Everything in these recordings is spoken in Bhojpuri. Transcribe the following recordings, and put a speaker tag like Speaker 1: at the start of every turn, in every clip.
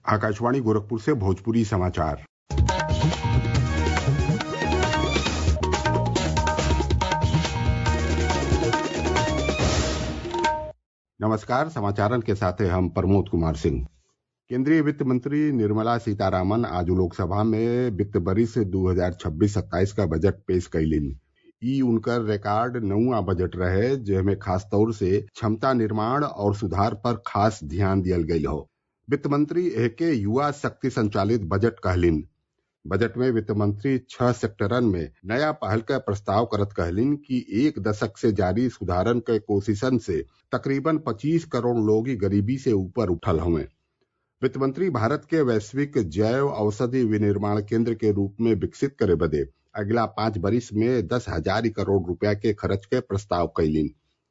Speaker 1: आकाशवाणी गोरखपुर से भोजपुरी समाचार। नमस्कार, समाचारन के साथ हैं हम प्रमोद कुमार सिंह। केंद्रीय वित्त मंत्री निर्मला सीतारामन आज लोकसभा में वित्त वर्ष 2026-27 का बजट पेश कइलीन। ई उनकर रिकॉर्ड 9वां बजट रहे, जेमे खास तौर से क्षमता निर्माण और सुधार पर खास ध्यान दियल गयल हो। वित्त मंत्री एके युवा शक्ति संचालित बजट कहलिन। बजट में वित्त मंत्री 6 सेक्टरन में नया पहल का प्रस्ताव करत कहलिन कि एक दशक से जारी सुधारन के कोशिशन से तकरीबन 25 करोड़ लोग गरीबी से ऊपर उठल हवे। वित्त मंत्री भारत के वैश्विक जैव औषधि विनिर्माण केंद्र के रूप में विकसित करे बदे अगला 5 वर्ष में 10,000 करोड़ रुपया के खर्च के प्रस्ताव कइलीन।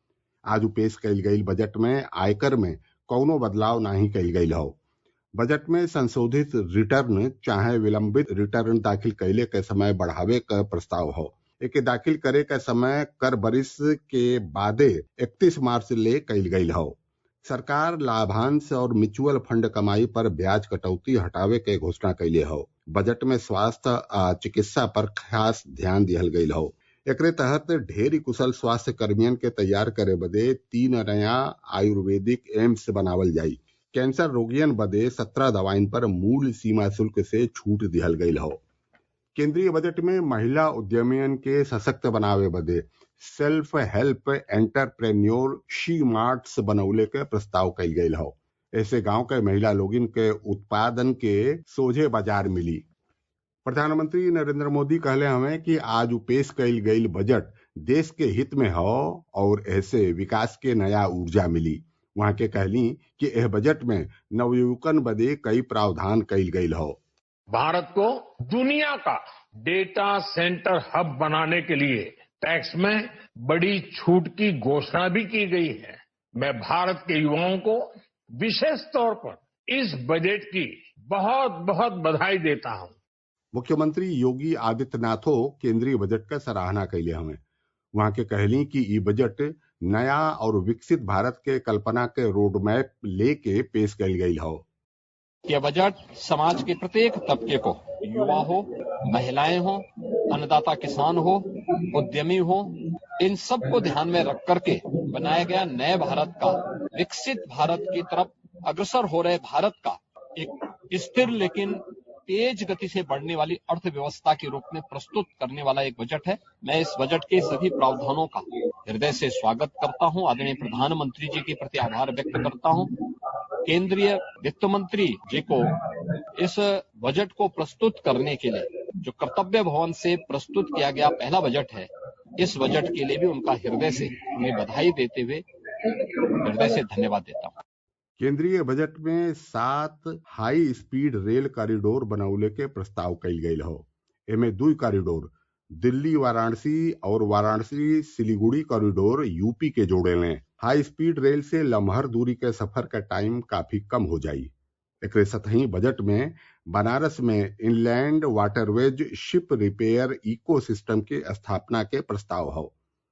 Speaker 1: आज पेश कइल गईल बजट में आयकर में कौनो बदलाव नहीं कइल गईल हो। बजट में संशोधित रिटर्न चाहे विलंबित रिटर्न दाखिल कैले के समय बढ़ावे का प्रस्ताव हो। एके दाखिल करे का समय कर बरिस के बादे 31 मार्च ले कइल गईल हो। सरकार लाभांश और म्यूचुअल फंड कमाई पर ब्याज कटौती हटावे के घोषणा कैले हो। बजट में स्वास्थ्य आ चिकित्सा पर खास ध्यान दिहल गईल हो। एकरे तहत ढेरी कुशल स्वास्थ्य कर्मियन के तैयार करे बदे 3 नया आयुर्वेदिक एम्स बनावल जाई। कैंसर रोगियन बदे 17 दवाइन पर मूल सीमा शुल्क से छूट दिहल गईल हो। केंद्रीय बजट में महिला उद्यमियन के सशक्त बनावे बदे self help entrepreneur she marts बनौले के प्रस्ताव कइल गईल हो। ऐसे गांव के महिला लोगिन के उत्पादन के सोझे बाजार मिली। प्रधानमंत्री नरेंद्र मोदी कहले हमें कि आज पेश कइल गईल बजट देश के हित में हो और ऐसे विकास के नया ऊर्जा मिली। वहां के कहली कि यह बजट में नवयुवकन बदे कई प्रावधान कइल गईल हो।
Speaker 2: भारत को दुनिया का डेटा सेंटर हब बनाने के लिए टैक्स में बड़ी छूट की घोषणा भी की गई है। मैं भारत के युवाओं को विशेष तौर पर इस बजट की बहुत बहुत बधाई देता हूं।
Speaker 1: मुख्यमंत्री योगी आदित्यनाथो केंद्रीय बजट का सराहना कैले हमें। वहां के कहली कि ई बजट नया और विकसित भारत के कल्पना के रोड मैप लेके पेश कइल गईल हो।
Speaker 3: यह बजट समाज के प्रत्येक तबके को, युवा हो, महिलाएं हो, अन्नदाता किसान हो, उद्यमी हो, इन सब को ध्यान में रख करके बनाया गया नए भारत का, विकसित भारत की तरफ अग्रसर हो रहे भारत का एक स्थिर लेकिन तेज गति से बढ़ने वाली अर्थव्यवस्था के रूप में प्रस्तुत करने वाला एक बजट है। मैं इस बजट के सभी प्रावधानों का हृदय से स्वागत करता हूं। आदरणीय प्रधानमंत्री जी के प्रति आभार व्यक्त करता हूं। केंद्रीय वित्त मंत्री जी को इस बजट को प्रस्तुत करने के लिए जो कर्तव्य भवन से प्रस्तुत किया गया पहला बजट है, इस बजट के लिए भी उनका हृदय से उन्हें बधाई देते हुए हृदय से धन्यवाद देता हूं।
Speaker 1: केंद्रीय बजट में 7 हाई स्पीड रेल कॉरिडोर बनौले के प्रस्ताव कइल गईल हो। एमे 2 कॉरिडोर दिल्ली वाराणसी और वाराणसी सिलीगुड़ी कॉरिडोर यूपी के जोड़ेले। हाई स्पीड रेल से लम्हर दूरी के सफर का टाइम काफी कम हो जाई। एकरे सतही बजट में बनारस में inland waterways ship repair ecosystem के स्थापना के प्रस्ताव हो।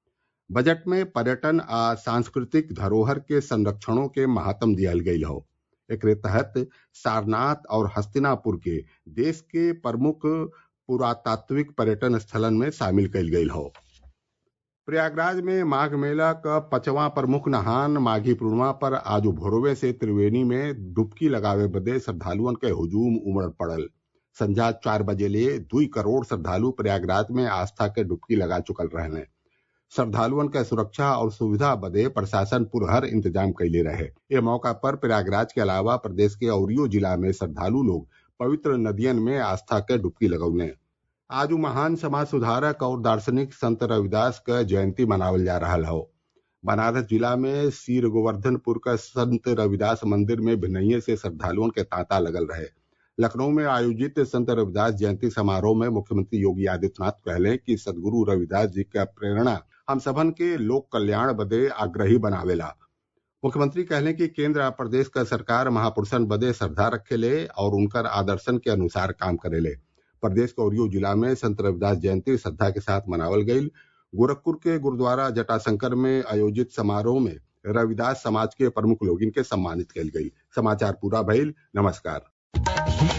Speaker 1: बजट में पर्यटन आ सांस्कृतिक धरोहर के संरक्षणों के महात्म दियल गईल हो। एकरे तहत सारनाथ और हस्तिनापुर के देश के प्रमुख पुरातात्विक पर्यटन स्थलन में शामिल कइल गईल हो। प्रयागराज में माघ मेला का 5वां प्रमुख नहान माघी पूर्णिमा पर आज भोरवे से त्रिवेणी में डुबकी लगावे बदे श्रद्धालुअन के हुजूम उमड़ पड़ल। संझा 4 बजे ले 2 करोड़ श्रद्धालु प्रयागराज में आस्था के डुबकी लगा चुकल रहने। श्रद्धालुअन के सुरक्षा और सुविधा बदे प्रशासन पुरहर इंतजाम कैले रहे। ये मौका पर प्रयागराज के अलावा प्रदेश के औरियो जिला में श्रद्धालु लोग पवित्र नदियन में आस्था के डुबकी लगौने। आज महान समाज सुधारक और दार्शनिक संत रविदास का जयंती मनावल जा रहा हो। बनारस जिला में सीर गोवर्धनपुर का संत रविदास मंदिर में भिनइये से श्रद्धालुओं के तांता लगल रहे। लखनऊ में आयोजित संत रविदास जयंती समारोह में मुख्यमंत्री योगी आदित्यनाथ कहले कि सदगुरु रविदास जी का प्रेरणा हम सबन के लोक कल्याण बदे आग्रही बनावेला। मुख्यमंत्री कहले कि केंद्र और प्रदेश का सरकार महापुरुषन बदे श्रद्धा रखेले और उनकर आदर्शन के अनुसार काम करेले। प्रदेश के औरियो जिला में संत रविदास जयंती श्रद्धा के साथ मनावल गई। गोरखपुर के गुरुद्वारा जटाशंकर में आयोजित समारोह में रविदास समाज के प्रमुख लोगिन के सम्मानित कल गई। समाचार पूरा भइल। नमस्कार।
Speaker 4: है।